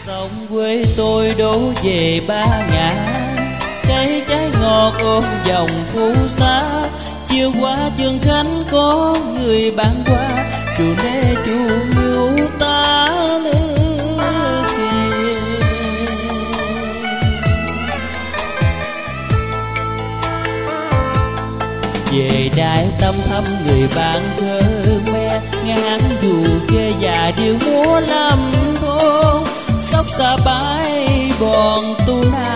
Sông quê tôi đổ về Ba Ngã, cây trái ngọt ôm dòng phù sa. Chiều qua Trường Khánh có người bán qua, chu nê chu miêu ta lứa kia. Về Đại Tâm thăm người bạn thơ me, ngàn dù kê già điệu múa lắm thôn. Tóc ta bãi bọn tu na